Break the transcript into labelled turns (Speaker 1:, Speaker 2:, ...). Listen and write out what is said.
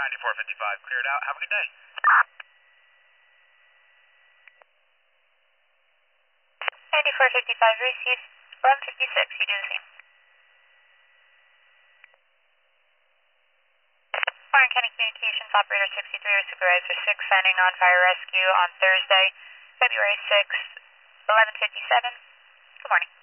Speaker 1: 9455, cleared out. Have a good day.
Speaker 2: 9455, received. 1156, you do the same. Warren County Communications, Operator 63 or Supervisor 6, signing on fire rescue on Thursday, February 6th, 1157. Good morning.